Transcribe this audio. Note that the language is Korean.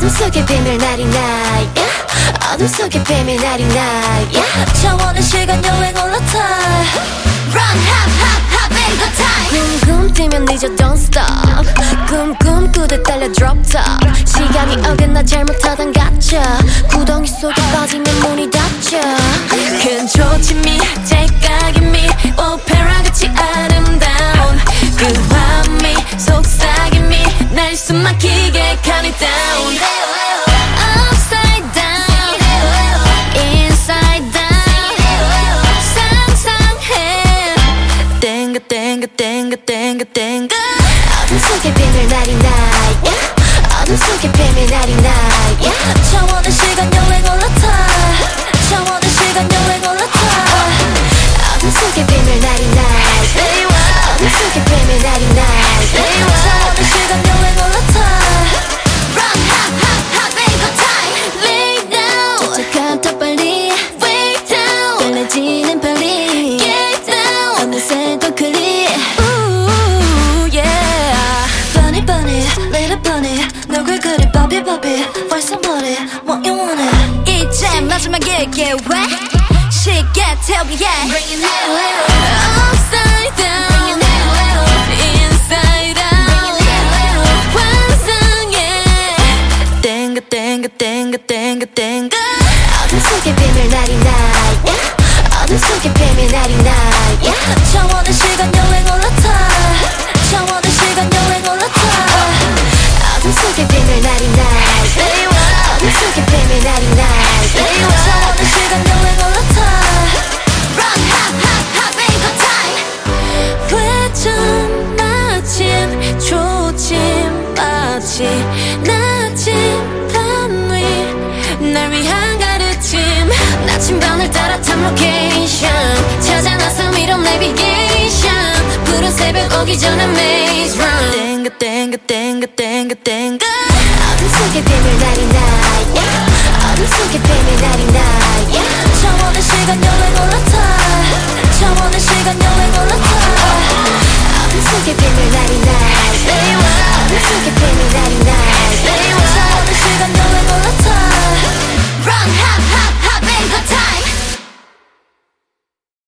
어둠 속에 비밀 날이 나 어둠 속에 비밀 날이 나 차원의 시간 여행 올라타 Run hop hop hop in the time 꿈 뛰면 늦어 don't stop 꿈 꾸듯 달려 drop top 시간이 어긋나 잘못하던 가짜 구덩이 속에 빠지면 문이 닫혀 큰 조짐이 째깍임이 오페라같이 아름다운 그 밤이 속삭임이 날 숨막히게 count it down Upside down Inside down 상상해 땡겨 땡겨 땡겨 땡겨 땡겨 어둠 속에 비밀 날이 나 어둠 속에 비밀 날이 나 차원의 시간 여행 올라타 차원의 시간 여행 올라타 어둠 속에 비밀 날이 나 어둠 속에 비밀 날이 나 차원의 시간 여행 올라타 Run hop hop hop in the time Lay down 쫓아가 더 빨리 Way down 빨라지는 빨리 Get down 어느새 더 클리 Ooh yeah Bunny bunny little bunny 누굴 그리 Bobby Bobby Find somebody what you wanna 이제 마지막일게 왜 시계 태우게 Bring it down Upside down Inside out 환상해 땡겨 땡겨 땡겨 땡겨 땡겨 어둠 속에 비밀 날이 나 어둠 속에 비밀 날이 나 차원의 시간 여행 올라타 차원의 시간 여행 올라타 어둠 속에 비밀 날이 나 어둠 속에 비밀 날이 나 차원의 시간 여행 올라타 Run hop hop hop in the time 회전 마침 초침 마치 나침반 위날 위한 가르침 나침반을 따라 탐 로케이션 찾아 나서 미럼 내비게이션 푸른 새벽 오기 전에 maze run 땡겨 땡겨 땡겨 땡겨 땡겨 어둠 속에 비밀 날이 나 어둠 속에 비밀 날이 나 차원의 시간 여행 올라타 차원의 시간 여행 올라타 어둠 속에 비밀 날이 나